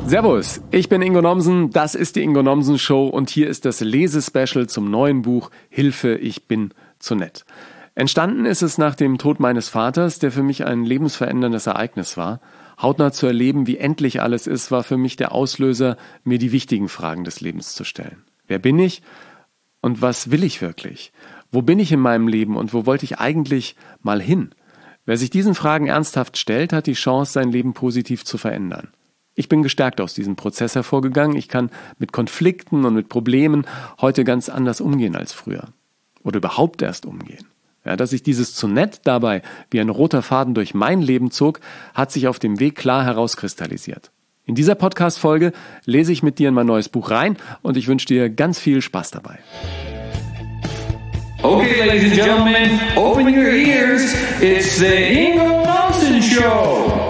Servus, ich bin Ingo Nomsen, das ist die Ingo Nomsen Show und hier ist das Lesespecial zum neuen Buch Hilfe, ich bin zu nett. Entstanden ist es nach dem Tod meines Vaters, der für mich ein lebensveränderndes Ereignis war. Hautnah zu erleben, wie endlich alles ist, war für mich der Auslöser, mir die wichtigen Fragen des Lebens zu stellen. Wer bin ich und was will ich wirklich? Wo bin ich in meinem Leben und wo wollte ich eigentlich mal hin? Wer sich diesen Fragen ernsthaft stellt, hat die Chance, sein Leben positiv zu verändern. Ich bin gestärkt aus diesem Prozess hervorgegangen. Ich kann mit Konflikten und mit Problemen heute ganz anders umgehen als früher. Oder überhaupt erst umgehen. Ja, dass sich dieses zu nett dabei wie ein roter Faden durch mein Leben zog, hat sich auf dem Weg klar herauskristallisiert. In dieser Podcast-Folge lese ich mit dir in mein neues Buch rein und ich wünsche dir ganz viel Spaß dabei. Okay, ladies and gentlemen, open your ears. It's the Ingo Nomsen Show.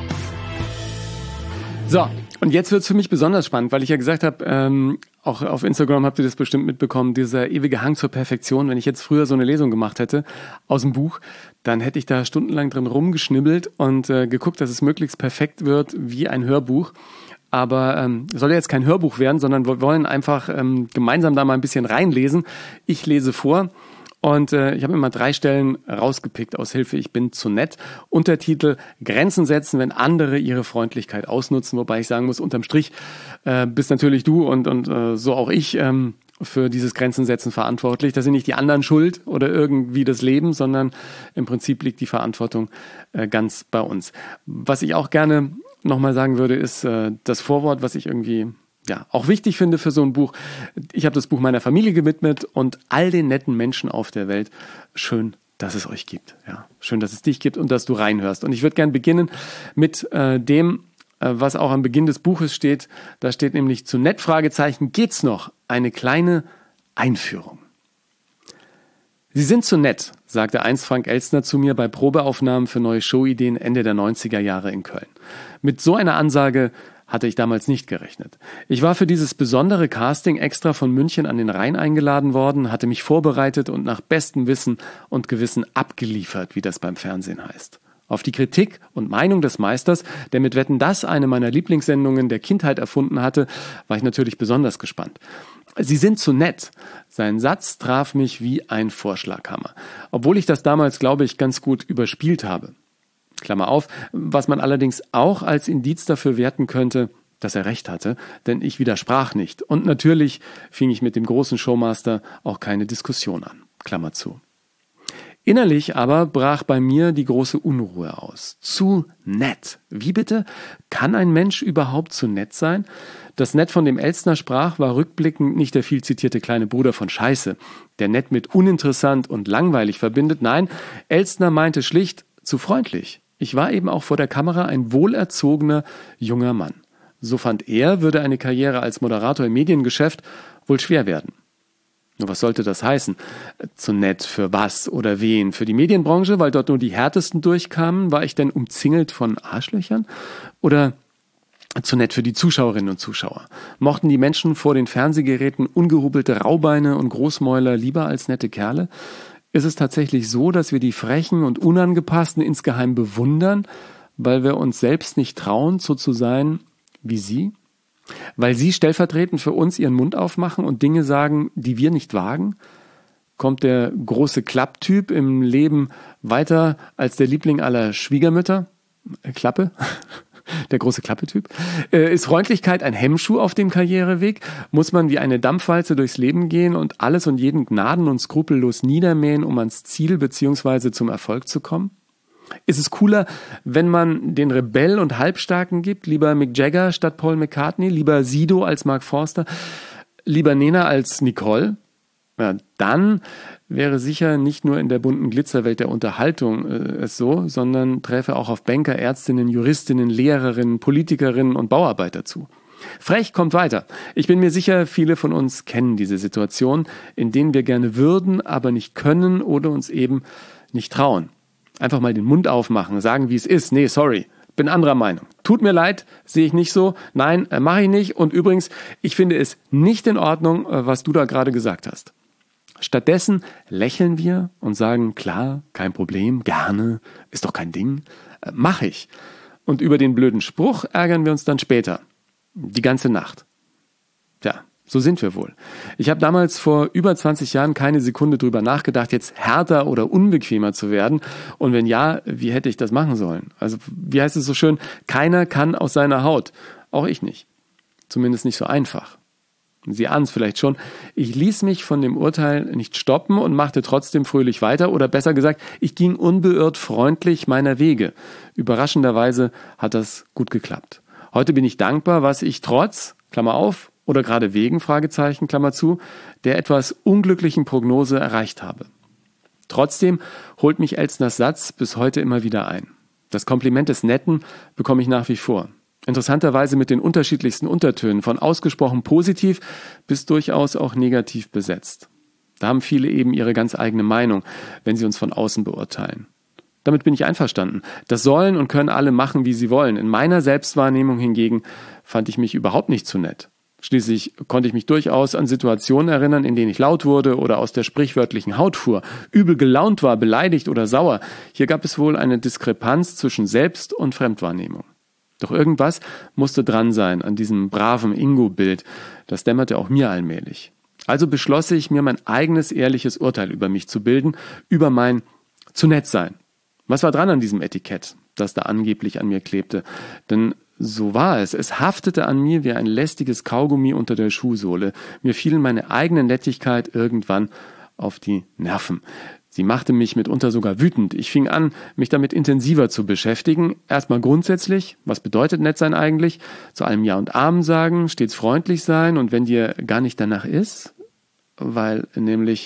So, und jetzt wird's für mich besonders spannend, weil ich ja gesagt habe, auch auf Instagram habt ihr das bestimmt mitbekommen, dieser ewige Hang zur Perfektion. Wenn ich jetzt früher so eine Lesung gemacht hätte aus dem Buch, dann hätte ich da stundenlang drin rumgeschnibbelt und geguckt, dass es möglichst perfekt wird wie ein Hörbuch. Aber soll ja jetzt kein Hörbuch werden, sondern wir wollen einfach gemeinsam da mal ein bisschen reinlesen. Ich lese vor und ich habe mir mal 3 Stellen rausgepickt aus Hilfe, ich bin zu nett. Untertitel: Grenzen setzen, wenn andere ihre Freundlichkeit ausnutzen. Wobei ich sagen muss, unterm Strich bist natürlich du und so auch ich für dieses Grenzen setzen verantwortlich. Das sind nicht die anderen schuld oder irgendwie das Leben, sondern im Prinzip liegt die Verantwortung ganz bei uns. Was ich auch gerne nochmal sagen würde, ist das Vorwort, was ich irgendwie auch wichtig finde für so ein Buch. Ich habe das Buch meiner Familie gewidmet und all den netten Menschen auf der Welt. Schön, dass es euch gibt. Ja, schön, dass es dich gibt und dass du reinhörst. Und ich würde gern beginnen mit dem, was auch am Beginn des Buches steht. Da steht nämlich: zu nett, Fragezeichen, geht's noch? Eine kleine Einführung. Sie sind zu nett, sagte einst Frank Elstner zu mir bei Probeaufnahmen für neue Showideen Ende der 90er Jahre in Köln. Mit so einer Ansage hatte ich damals nicht gerechnet. Ich war für dieses besondere Casting extra von München an den Rhein eingeladen worden, hatte mich vorbereitet und nach bestem Wissen und Gewissen abgeliefert, wie das beim Fernsehen heißt. Auf die Kritik und Meinung des Meisters, der mit Wetten, dass eine meiner Lieblingssendungen der Kindheit erfunden hatte, war ich natürlich besonders gespannt. Sie sind zu nett. Sein Satz traf mich wie ein Vorschlaghammer. Obwohl ich das damals, glaube ich, ganz gut überspielt habe. Klammer auf, was man allerdings auch als Indiz dafür werten könnte, dass er recht hatte, denn ich widersprach nicht. Und natürlich fing ich mit dem großen Showmaster auch keine Diskussion an. Klammer zu. Innerlich aber brach bei mir die große Unruhe aus. Zu nett. Wie bitte? Kann ein Mensch überhaupt zu nett sein? Das Nett, von dem Elstner sprach, war rückblickend nicht der viel zitierte kleine Bruder von Scheiße, der nett mit uninteressant und langweilig verbindet. Nein, Elstner meinte schlicht zu freundlich. Ich war eben auch vor der Kamera ein wohlerzogener junger Mann. So fand er, würde eine Karriere als Moderator im Mediengeschäft wohl schwer werden. Nur was sollte das heißen? Zu nett für was oder wen? Für die Medienbranche, weil dort nur die Härtesten durchkamen? War ich denn umzingelt von Arschlöchern? Oder zu nett für die Zuschauerinnen und Zuschauer? Mochten die Menschen vor den Fernsehgeräten ungehubelte Raubeine und Großmäuler lieber als nette Kerle? Ist es tatsächlich so, dass wir die Frechen und Unangepassten insgeheim bewundern, weil wir uns selbst nicht trauen, so zu sein wie sie? Weil sie stellvertretend für uns ihren Mund aufmachen und Dinge sagen, die wir nicht wagen? Kommt der große Klapptyp im Leben weiter als der Liebling aller Schwiegermütter? Klappe? Der große Klappetyp. Ist Freundlichkeit ein Hemmschuh auf dem Karriereweg? Muss man wie eine Dampfwalze durchs Leben gehen und alles und jeden gnaden- und skrupellos niedermähen, um ans Ziel bzw. zum Erfolg zu kommen? Ist es cooler, wenn man den Rebell und Halbstarken gibt? Lieber Mick Jagger statt Paul McCartney? Lieber Sido als Mark Forster? Lieber Nena als Nicole? Ja, dann wäre sicher nicht nur in der bunten Glitzerwelt der Unterhaltung es so, sondern träfe auch auf Banker, Ärztinnen, Juristinnen, Lehrerinnen, Politikerinnen und Bauarbeiter zu. Frech kommt weiter. Ich bin mir sicher, viele von uns kennen diese Situation, in denen wir gerne würden, aber nicht können oder uns eben nicht trauen. Einfach mal den Mund aufmachen, sagen, wie es ist. Nee, sorry, bin anderer Meinung. Tut mir leid, sehe ich nicht so. Nein, mache ich nicht. Und übrigens, ich finde es nicht in Ordnung, was du da gerade gesagt hast. Stattdessen lächeln wir und sagen, klar, kein Problem, gerne, ist doch kein Ding, mache ich. Und über den blöden Spruch ärgern wir uns dann später. Die ganze Nacht. Tja, so sind wir wohl. Ich habe damals vor über 20 Jahren keine Sekunde drüber nachgedacht, jetzt härter oder unbequemer zu werden. Und wenn ja, wie hätte ich das machen sollen? Also, wie heißt es so schön? Keiner kann aus seiner Haut. Auch ich nicht. Zumindest nicht so einfach. Sie ahnen es vielleicht schon. Ich ließ mich von dem Urteil nicht stoppen und machte trotzdem fröhlich weiter. Oder besser gesagt, ich ging unbeirrt freundlich meiner Wege. Überraschenderweise hat das gut geklappt. Heute bin ich dankbar, was ich trotz, Klammer auf, oder gerade wegen, Fragezeichen, Klammer zu, der etwas unglücklichen Prognose erreicht habe. Trotzdem holt mich Elstners Satz bis heute immer wieder ein. Das Kompliment des Netten bekomme ich nach wie vor. Interessanterweise mit den unterschiedlichsten Untertönen, von ausgesprochen positiv bis durchaus auch negativ besetzt. Da haben viele eben ihre ganz eigene Meinung, wenn sie uns von außen beurteilen. Damit bin ich einverstanden. Das sollen und können alle machen, wie sie wollen. In meiner Selbstwahrnehmung hingegen fand ich mich überhaupt nicht zu nett. Schließlich konnte ich mich durchaus an Situationen erinnern, in denen ich laut wurde oder aus der sprichwörtlichen Haut fuhr, übel gelaunt war, beleidigt oder sauer. Hier gab es wohl eine Diskrepanz zwischen Selbst- und Fremdwahrnehmung. Doch irgendwas musste dran sein an diesem braven Ingo-Bild. Das dämmerte auch mir allmählich. Also beschloss ich, mir mein eigenes ehrliches Urteil über mich zu bilden, über mein zu nett sein. Was war dran an diesem Etikett, das da angeblich an mir klebte? Denn so war es. Es haftete an mir wie ein lästiges Kaugummi unter der Schuhsohle. Mir fiel meine eigene Nettigkeit irgendwann auf die Nerven. Sie machte mich mitunter sogar wütend. Ich fing an, mich damit intensiver zu beschäftigen. Erstmal grundsätzlich, was bedeutet nett sein eigentlich? Zu allem Ja und Amen sagen, stets freundlich sein und wenn dir gar nicht danach ist, weil nämlich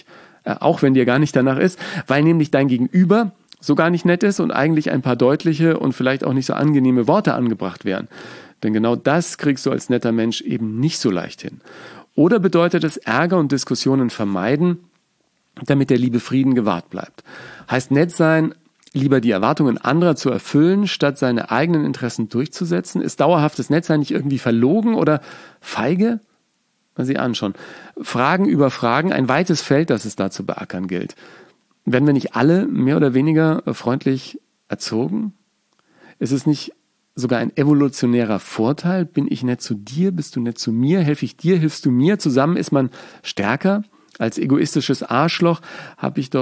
dein Gegenüber so gar nicht nett ist und eigentlich ein paar deutliche und vielleicht auch nicht so angenehme Worte angebracht wären. Denn genau das kriegst du als netter Mensch eben nicht so leicht hin. Oder bedeutet es Ärger und Diskussionen vermeiden, damit der liebe Frieden gewahrt bleibt. Heißt nett sein, lieber die Erwartungen anderer zu erfüllen, statt seine eigenen Interessen durchzusetzen? Ist dauerhaftes Nettsein nicht irgendwie verlogen oder feige? Sie ahnen schon. Fragen über Fragen, ein weites Feld, das es da zu beackern gilt. Werden wir nicht alle mehr oder weniger freundlich erzogen? Ist es nicht sogar ein evolutionärer Vorteil? Bin ich nett zu dir? Bist du nett zu mir? Helfe ich dir? Hilfst du mir? Zusammen ist man stärker? Als egoistisches Arschloch habe ich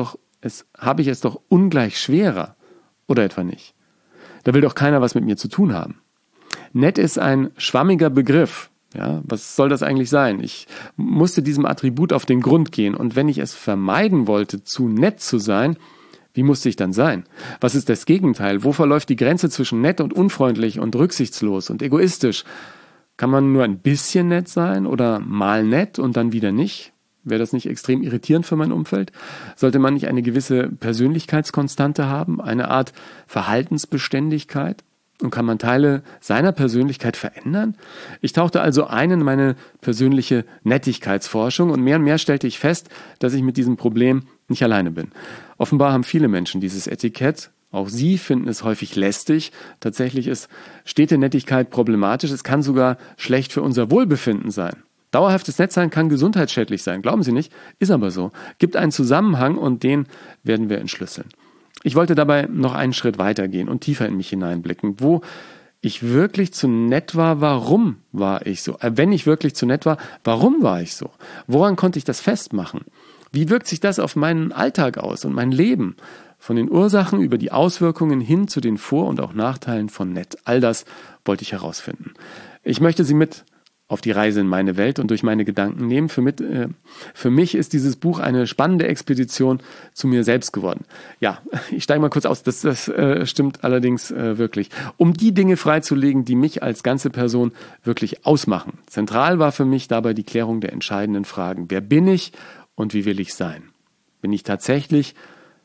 es doch ungleich schwerer. Oder etwa nicht? Da will doch keiner was mit mir zu tun haben. Nett ist ein schwammiger Begriff. Ja, was soll das eigentlich sein? Ich musste diesem Attribut auf den Grund gehen. Und wenn ich es vermeiden wollte, zu nett zu sein, wie musste ich dann sein? Was ist das Gegenteil? Wo verläuft die Grenze zwischen nett und unfreundlich und rücksichtslos und egoistisch? Kann man nur ein bisschen nett sein oder mal nett und dann wieder nicht? Wäre das nicht extrem irritierend für mein Umfeld? Sollte man nicht eine gewisse Persönlichkeitskonstante haben, eine Art Verhaltensbeständigkeit? Und kann man Teile seiner Persönlichkeit verändern? Ich tauchte also ein in meine persönliche Nettigkeitsforschung und mehr stellte ich fest, dass ich mit diesem Problem nicht alleine bin. Offenbar haben viele Menschen dieses Etikett. Auch sie finden es häufig lästig. Tatsächlich ist stete Nettigkeit problematisch. Es kann sogar schlecht für unser Wohlbefinden sein. Dauerhaftes Nettsein kann gesundheitsschädlich sein, glauben Sie nicht? Ist aber so. Gibt einen Zusammenhang und den werden wir entschlüsseln. Ich wollte dabei noch einen Schritt weitergehen und tiefer in mich hineinblicken. Wo ich wirklich zu nett war, warum war ich so? Wenn ich wirklich zu nett war, warum war ich so? Woran konnte ich das festmachen? Wie wirkt sich das auf meinen Alltag aus und mein Leben? Von den Ursachen über die Auswirkungen hin zu den Vor- und auch Nachteilen von nett. All das wollte ich herausfinden. Ich möchte Sie mit auf die Reise in meine Welt und durch meine Gedanken nehmen. Für mich ist dieses Buch eine spannende Expedition zu mir selbst geworden. Ja, ich steige mal kurz aus, das stimmt allerdings wirklich. Um die Dinge freizulegen, die mich als ganze Person wirklich ausmachen. Zentral war für mich dabei die Klärung der entscheidenden Fragen. Wer bin ich und wie will ich sein? Bin ich tatsächlich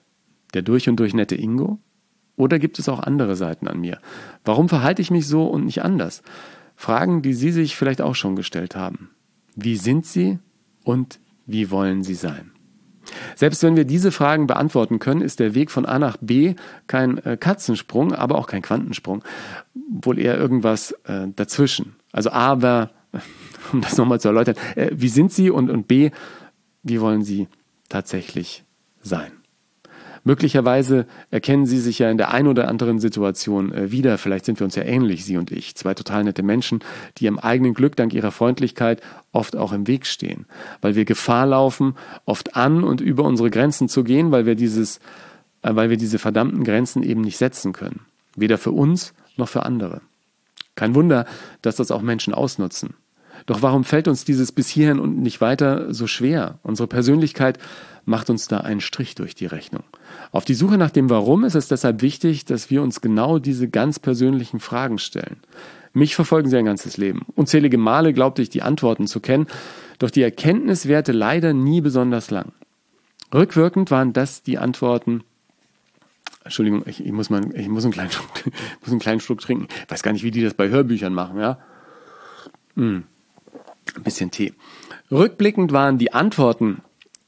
der durch und durch nette Ingo? Oder gibt es auch andere Seiten an mir? Warum verhalte ich mich so und nicht anders? Fragen, die Sie sich vielleicht auch schon gestellt haben. Wie sind Sie und wie wollen Sie sein? Selbst wenn wir diese Fragen beantworten können, ist der Weg von A nach B kein Katzensprung, aber auch kein Quantensprung. Wohl eher irgendwas dazwischen. Also A war, um das nochmal zu erläutern, wie sind Sie und B, wie wollen Sie tatsächlich sein? Möglicherweise erkennen Sie sich ja in der ein oder anderen Situation wieder. Vielleicht sind wir uns ja ähnlich, Sie und ich. Zwei total nette Menschen, die ihrem eigenen Glück dank ihrer Freundlichkeit oft auch im Weg stehen. Weil wir Gefahr laufen, oft an und über unsere Grenzen zu gehen, weil wir diese verdammten Grenzen eben nicht setzen können. Weder für uns noch für andere. Kein Wunder, dass das auch Menschen ausnutzen. Doch warum fällt uns dieses bis hierhin und nicht weiter so schwer? Unsere Persönlichkeit macht uns da einen Strich durch die Rechnung. Auf die Suche nach dem Warum ist es deshalb wichtig, dass wir uns genau diese ganz persönlichen Fragen stellen. Mich verfolgen sie ein ganzes Leben. Unzählige Male glaubte ich, die Antworten zu kennen, doch die Erkenntnis währte leider nie besonders lang. Rückwirkend waren das die Antworten. Entschuldigung, ich muss einen kleinen Schluck trinken. Ich weiß gar nicht, wie die das bei Hörbüchern machen, ja? Ein bisschen Tee. Rückblickend waren die Antworten,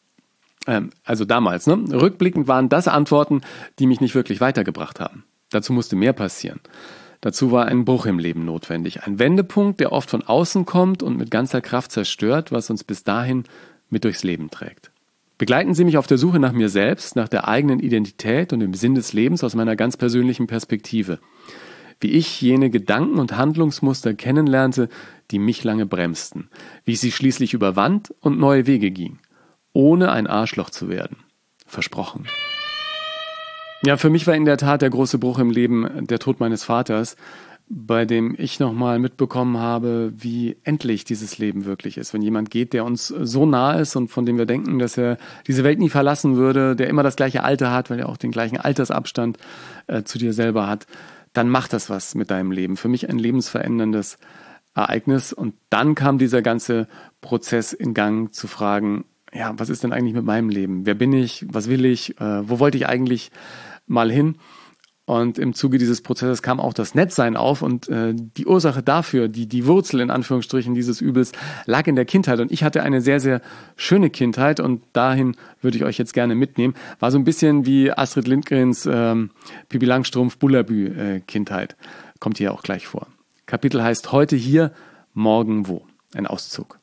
rückblickend waren das Antworten, die mich nicht wirklich weitergebracht haben. Dazu musste mehr passieren. Dazu war ein Bruch im Leben notwendig. Ein Wendepunkt, der oft von außen kommt und mit ganzer Kraft zerstört, was uns bis dahin mit durchs Leben trägt. Begleiten Sie mich auf der Suche nach mir selbst, nach der eigenen Identität und dem Sinn des Lebens aus meiner ganz persönlichen Perspektive. Wie ich jene Gedanken und Handlungsmuster kennenlernte, die mich lange bremsten. Wie ich sie schließlich überwand und neue Wege ging. Ohne ein Arschloch zu werden. Versprochen. Ja, für mich war in der Tat der große Bruch im Leben der Tod meines Vaters, bei dem ich nochmal mitbekommen habe, wie endlich dieses Leben wirklich ist. Wenn jemand geht, der uns so nah ist und von dem wir denken, dass er diese Welt nie verlassen würde, der immer das gleiche Alter hat, weil er auch den gleichen Altersabstand zu dir selber hat, dann macht das was mit deinem Leben. Für mich ein lebensveränderndes Ereignis. Und dann kam dieser ganze Prozess in Gang zu fragen, ja, was ist denn eigentlich mit meinem Leben? Wer bin ich? Was will ich? Wo wollte ich eigentlich mal hin? Und im Zuge dieses Prozesses kam auch das Nettsein auf und die Ursache dafür, die Wurzel in Anführungsstrichen dieses Übels, lag in der Kindheit. Und ich hatte eine sehr, sehr schöne Kindheit und dahin würde ich euch jetzt gerne mitnehmen. War so ein bisschen wie Astrid Lindgrens Pippi Langstrumpf Bullerbü Kindheit. Kommt hier auch gleich vor. Kapitel heißt Heute hier, morgen wo. Ein Auszug.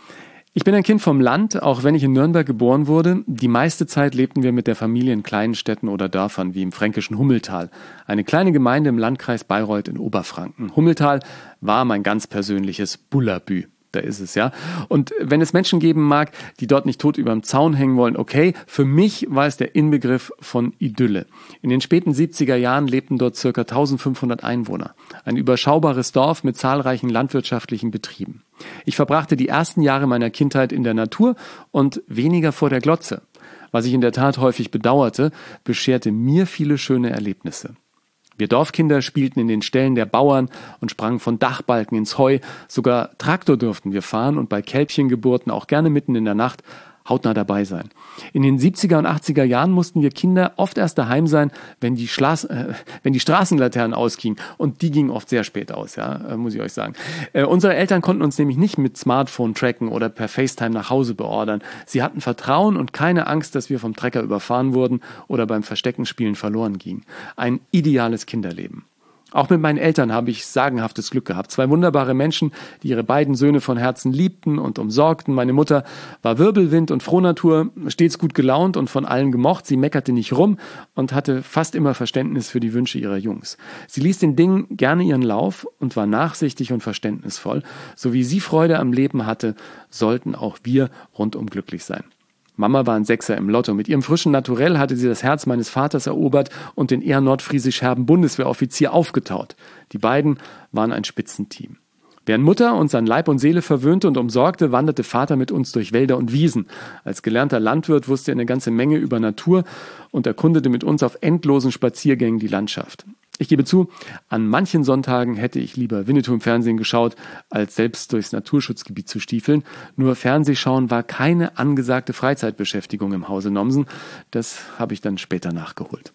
Ich bin ein Kind vom Land, auch wenn ich in Nürnberg geboren wurde. Die meiste Zeit lebten wir mit der Familie in kleinen Städten oder Dörfern, wie im fränkischen Hummeltal. Eine kleine Gemeinde im Landkreis Bayreuth in Oberfranken. Hummeltal war mein ganz persönliches Bullerbü. Da ist es, ja. Und wenn es Menschen geben mag, die dort nicht tot überm Zaun hängen wollen, okay. Für mich war es der Inbegriff von Idylle. In den späten 70er Jahren lebten dort ca. 1500 Einwohner. Ein überschaubares Dorf mit zahlreichen landwirtschaftlichen Betrieben. Ich verbrachte die ersten Jahre meiner Kindheit in der Natur und weniger vor der Glotze. Was ich in der Tat häufig bedauerte, bescherte mir viele schöne Erlebnisse. Wir Dorfkinder spielten in den Ställen der Bauern und sprangen von Dachbalken ins Heu. Sogar Traktor durften wir fahren und bei Kälbchengeburten auch gerne mitten in der Nacht hautnah dabei sein. In den 70er und 80er Jahren mussten wir Kinder oft erst daheim sein, wenn die Straßenlaternen ausgingen. Und die gingen oft sehr spät aus, ja, muss ich euch sagen. Unsere Eltern konnten uns nämlich nicht mit Smartphone tracken oder per FaceTime nach Hause beordern. Sie hatten Vertrauen und keine Angst, dass wir vom Trecker überfahren wurden oder beim Versteckenspielen verloren gingen. Ein ideales Kinderleben. Auch mit meinen Eltern habe ich sagenhaftes Glück gehabt. Zwei wunderbare Menschen, die ihre beiden Söhne von Herzen liebten und umsorgten. Meine Mutter war Wirbelwind und Frohnatur, stets gut gelaunt und von allen gemocht. Sie meckerte nicht rum und hatte fast immer Verständnis für die Wünsche ihrer Jungs. Sie ließ den Dingen gerne ihren Lauf und war nachsichtig und verständnisvoll. So wie sie Freude am Leben hatte, sollten auch wir rundum glücklich sein. Mama war ein Sechser im Lotto. Mit ihrem frischen Naturell hatte sie das Herz meines Vaters erobert und den eher nordfriesisch-herben Bundeswehroffizier aufgetaut. Die beiden waren ein Spitzenteam. Während Mutter uns an Leib und Seele verwöhnte und umsorgte, wanderte Vater mit uns durch Wälder und Wiesen. Als gelernter Landwirt wusste er eine ganze Menge über Natur und erkundete mit uns auf endlosen Spaziergängen die Landschaft. Ich gebe zu, an manchen Sonntagen hätte ich lieber Winnetou im Fernsehen geschaut, als selbst durchs Naturschutzgebiet zu stiefeln. Nur Fernsehschauen war keine angesagte Freizeitbeschäftigung im Hause Nomsen. Das habe ich dann später nachgeholt.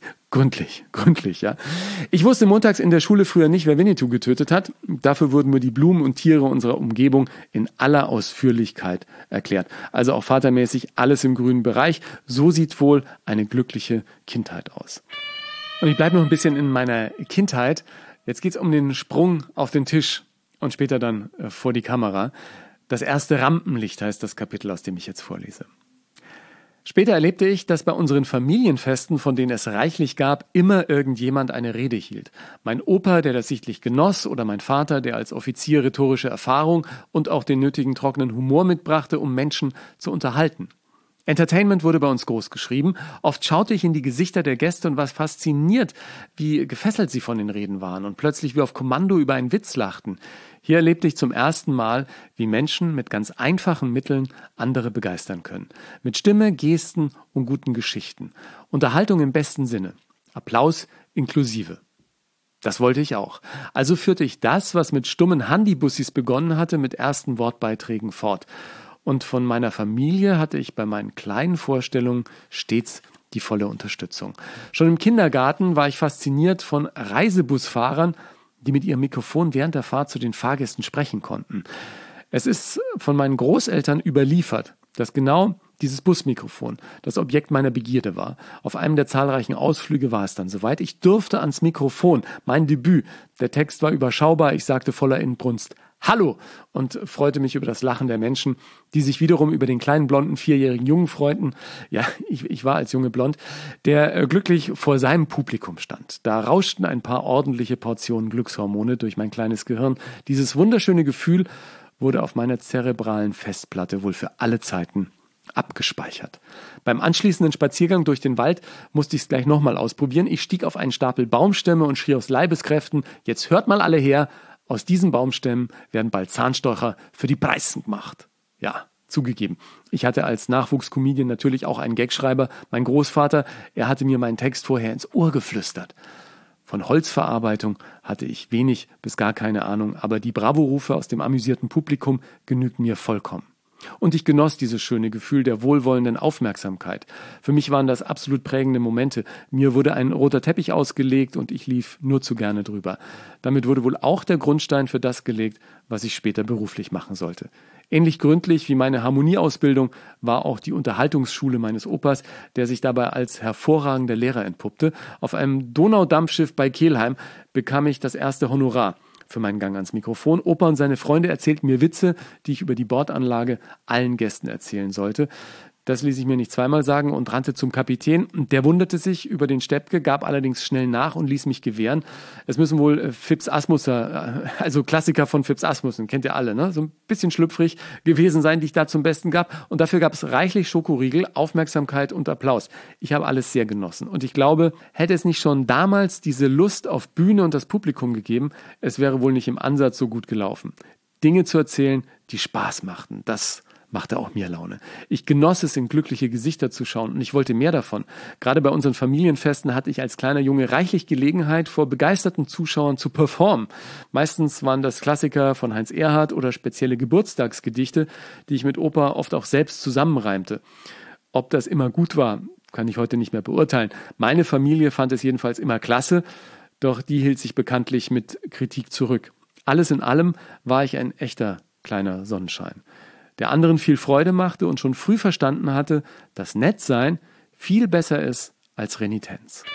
Gründlich, ja. Ich wusste montags in der Schule früher nicht, wer Winnetou getötet hat. Dafür wurden mir die Blumen und Tiere unserer Umgebung in aller Ausführlichkeit erklärt. Also auch vatermäßig alles im grünen Bereich. So sieht wohl eine glückliche Kindheit aus. Und ich bleibe noch ein bisschen in meiner Kindheit. Jetzt geht's um den Sprung auf den Tisch und später dann vor die Kamera. Das erste Rampenlicht heißt das Kapitel, aus dem ich jetzt vorlese. Später erlebte ich, dass bei unseren Familienfesten, von denen es reichlich gab, immer irgendjemand eine Rede hielt. Mein Opa, der das sichtlich genoss, oder mein Vater, der als Offizier rhetorische Erfahrung und auch den nötigen trockenen Humor mitbrachte, um Menschen zu unterhalten. Entertainment wurde bei uns groß geschrieben. Oft schaute ich in die Gesichter der Gäste und war fasziniert, wie gefesselt sie von den Reden waren und plötzlich wie auf Kommando über einen Witz lachten. Hier erlebte ich zum ersten Mal, wie Menschen mit ganz einfachen Mitteln andere begeistern können. Mit Stimme, Gesten und guten Geschichten. Unterhaltung im besten Sinne. Applaus inklusive. Das wollte ich auch. Also führte ich das, was mit stummen Handybussis begonnen hatte, mit ersten Wortbeiträgen fort. Und von meiner Familie hatte ich bei meinen kleinen Vorstellungen stets die volle Unterstützung. Schon im Kindergarten war ich fasziniert von Reisebusfahrern, die mit ihrem Mikrofon während der Fahrt zu den Fahrgästen sprechen konnten. Es ist von meinen Großeltern überliefert, dass genau dieses Busmikrofon das Objekt meiner Begierde war. Auf einem der zahlreichen Ausflüge war es dann soweit. Ich durfte ans Mikrofon, mein Debüt. Der Text war überschaubar, ich sagte voller Inbrunst Hallo und freute mich über das Lachen der Menschen, die sich wiederum über den kleinen blonden 4-jährigen Jungen freuten. Ja, ich war als Junge blond, der glücklich vor seinem Publikum stand. Da rauschten ein paar ordentliche Portionen Glückshormone durch mein kleines Gehirn. Dieses wunderschöne Gefühl wurde auf meiner zerebralen Festplatte wohl für alle Zeiten abgespeichert. Beim anschließenden Spaziergang durch den Wald musste ich es gleich nochmal ausprobieren. Ich stieg auf einen Stapel Baumstämme und schrie aus Leibeskräften, jetzt hört mal alle her, aus diesen Baumstämmen werden bald Zahnstocher für die Preisen gemacht. Ja, zugegeben. Ich hatte als Nachwuchscomedian natürlich auch einen Gagschreiber. Mein Großvater, er hatte mir meinen Text vorher ins Ohr geflüstert. Von Holzverarbeitung hatte ich wenig bis gar keine Ahnung, aber die Bravo-Rufe aus dem amüsierten Publikum genügten mir vollkommen. Und ich genoss dieses schöne Gefühl der wohlwollenden Aufmerksamkeit. Für mich waren das absolut prägende Momente. Mir wurde ein roter Teppich ausgelegt und ich lief nur zu gerne drüber. Damit wurde wohl auch der Grundstein für das gelegt, was ich später beruflich machen sollte. Ähnlich gründlich wie meine Harmonieausbildung war auch die Unterhaltungsschule meines Opas, der sich dabei als hervorragender Lehrer entpuppte. Auf einem Donaudampfschiff bei Kelheim bekam ich das erste Honorar für meinen Gang ans Mikrofon. Opa und seine Freunde erzählten mir Witze, die ich über die Bordanlage allen Gästen erzählen sollte. Das ließ ich mir nicht zweimal sagen und rannte zum Kapitän. Der wunderte sich über den Steppke, gab allerdings schnell nach und ließ mich gewähren. Es müssen wohl Phipps Asmusser, also Klassiker von Phipps Asmussen, kennt ihr alle, ne? So ein bisschen schlüpfrig gewesen sein, die ich da zum Besten gab. Und dafür gab es reichlich Schokoriegel, Aufmerksamkeit und Applaus. Ich habe alles sehr genossen. Und ich glaube, hätte es nicht schon damals diese Lust auf Bühne und das Publikum gegeben, es wäre wohl nicht im Ansatz so gut gelaufen. Dinge zu erzählen, die Spaß machten, das machte auch mir Laune. Ich genoss es, in glückliche Gesichter zu schauen und ich wollte mehr davon. Gerade bei unseren Familienfesten hatte ich als kleiner Junge reichlich Gelegenheit, vor begeisterten Zuschauern zu performen. Meistens waren das Klassiker von Heinz Erhardt oder spezielle Geburtstagsgedichte, die ich mit Opa oft auch selbst zusammenreimte. Ob das immer gut war, kann ich heute nicht mehr beurteilen. Meine Familie fand es jedenfalls immer klasse, doch die hielt sich bekanntlich mit Kritik zurück. Alles in allem war ich ein echter kleiner Sonnenschein, der anderen viel Freude machte und schon früh verstanden hatte, dass Nettsein viel besser ist als Renitenz.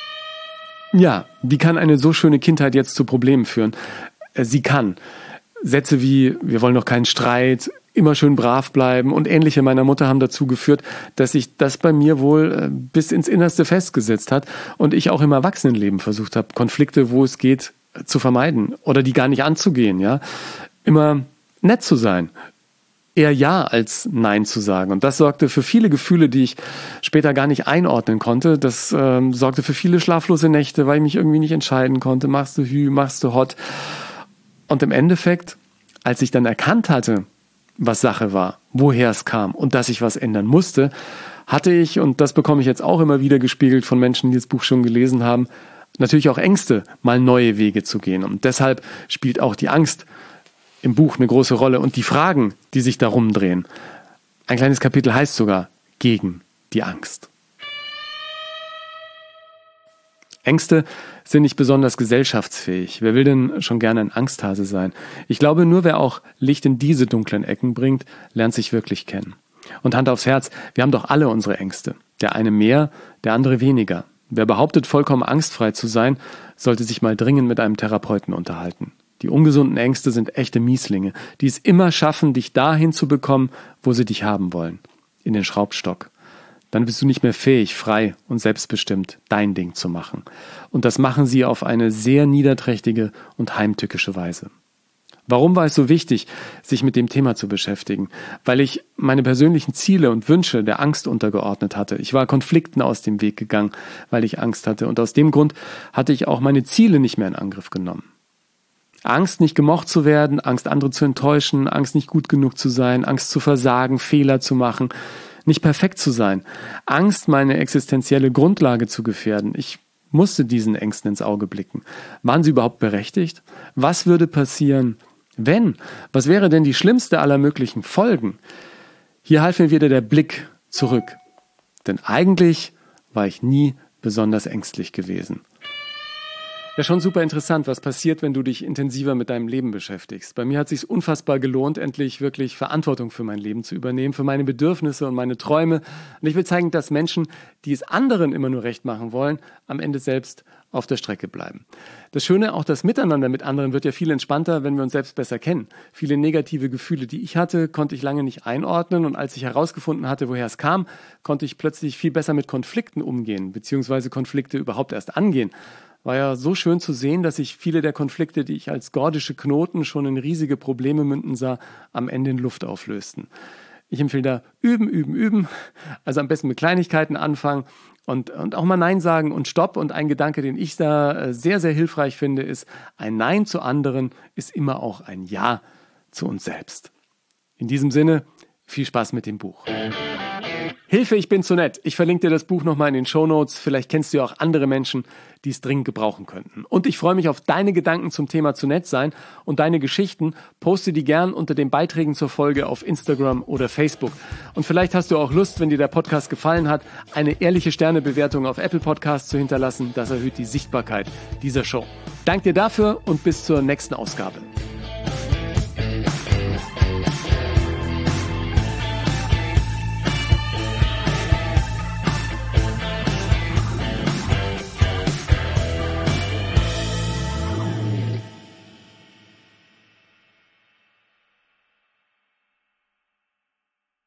Ja, wie kann eine so schöne Kindheit jetzt zu Problemen führen? Sie kann. Sätze wie, wir wollen doch keinen Streit, immer schön brav bleiben und ähnliche meiner Mutter haben dazu geführt, dass sich das bei mir wohl bis ins Innerste festgesetzt hat und ich auch im Erwachsenenleben versucht habe, Konflikte, wo es geht, zu vermeiden oder die gar nicht anzugehen. Ja, immer nett zu sein. Eher Ja als Nein zu sagen. Und das sorgte für viele Gefühle, die ich später gar nicht einordnen konnte. Das sorgte für viele schlaflose Nächte, weil ich mich irgendwie nicht entscheiden konnte. Machst du Hü, machst du Hot? Und im Endeffekt, als ich dann erkannt hatte, was Sache war, woher es kam und dass ich was ändern musste, hatte ich, und das bekomme ich jetzt auch immer wieder gespiegelt von Menschen, die das Buch schon gelesen haben, natürlich auch Ängste, mal neue Wege zu gehen. Und deshalb spielt auch die Angst im Buch eine große Rolle und die Fragen, die sich darum drehen. Ein kleines Kapitel heißt sogar Gegen die Angst. Ängste sind nicht besonders gesellschaftsfähig. Wer will denn schon gerne ein Angsthase sein? Ich glaube, nur wer auch Licht in diese dunklen Ecken bringt, lernt sich wirklich kennen. Und Hand aufs Herz, wir haben doch alle unsere Ängste. Der eine mehr, der andere weniger. Wer behauptet, vollkommen angstfrei zu sein, sollte sich mal dringend mit einem Therapeuten unterhalten. Die ungesunden Ängste sind echte Mieslinge, die es immer schaffen, dich dahin zu bekommen, wo sie dich haben wollen. In den Schraubstock. dann bist du nicht mehr fähig, frei und selbstbestimmt dein Ding zu machen. Und das machen sie auf eine sehr niederträchtige und heimtückische Weise. Warum war es so wichtig, sich mit dem Thema zu beschäftigen? Weil ich meine persönlichen Ziele und Wünsche der Angst untergeordnet hatte. Ich war Konflikten aus dem Weg gegangen, weil ich Angst hatte. Und aus dem Grund hatte ich auch meine Ziele nicht mehr in Angriff genommen. Angst, nicht gemocht zu werden, Angst, andere zu enttäuschen, Angst, nicht gut genug zu sein, Angst zu versagen, Fehler zu machen, nicht perfekt zu sein, Angst, meine existenzielle Grundlage zu gefährden. Ich musste diesen Ängsten ins Auge blicken. Waren sie überhaupt berechtigt? Was würde passieren, wenn? Was wäre denn die schlimmste aller möglichen Folgen? Hier half mir wieder der Blick zurück. Denn eigentlich war ich nie besonders ängstlich gewesen. Ja, schon super interessant, was passiert, wenn du dich intensiver mit deinem Leben beschäftigst. Bei mir hat es sich unfassbar gelohnt, endlich wirklich Verantwortung für mein Leben zu übernehmen, für meine Bedürfnisse und meine Träume. Und ich will zeigen, dass Menschen, die es anderen immer nur recht machen wollen, am Ende selbst auf der Strecke bleiben. Das Schöne, auch das Miteinander mit anderen wird ja viel entspannter, wenn wir uns selbst besser kennen. Viele negative Gefühle, die ich hatte, konnte ich lange nicht einordnen. Und als ich herausgefunden hatte, woher es kam, konnte ich plötzlich viel besser mit Konflikten umgehen, beziehungsweise Konflikte überhaupt erst angehen. War ja so schön zu sehen, dass sich viele der Konflikte, die ich als gordische Knoten schon in riesige Probleme münden sah, am Ende in Luft auflösten. Ich empfehle da üben. Also am besten mit Kleinigkeiten anfangen und auch mal Nein sagen und Stopp. Und ein Gedanke, den ich da sehr, sehr hilfreich finde, ist, ein Nein zu anderen ist immer auch ein Ja zu uns selbst. In diesem Sinne, viel Spaß mit dem Buch. Hilfe, ich bin zu nett. Ich verlinke dir das Buch nochmal in den Shownotes. Vielleicht kennst du ja auch andere Menschen, die es dringend gebrauchen könnten. Und ich freue mich auf deine Gedanken zum Thema zu nett sein und deine Geschichten. Poste die gern unter den Beiträgen zur Folge auf Instagram oder Facebook. Und vielleicht hast du auch Lust, wenn dir der Podcast gefallen hat, eine ehrliche Sternebewertung auf Apple Podcasts zu hinterlassen. Das erhöht die Sichtbarkeit dieser Show. Danke dir dafür und bis zur nächsten Ausgabe.